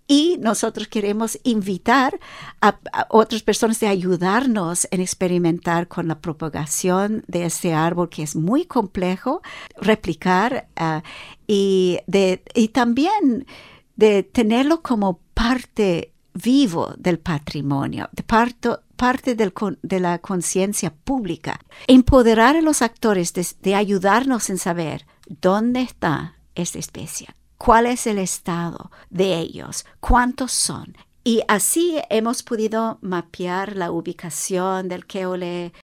Y nosotros queremos invitar a otras personas de ayudarnos en experimentar con la propagación de este árbol que es muy complejo, replicar y también de tenerlo como parte vivo del patrimonio, parte de la conciencia pública. Empoderar a los actores de ayudarnos en saber dónde está esta especie, cuál es el estado de ellos, cuántos son. Y así hemos podido mapear la ubicación del keole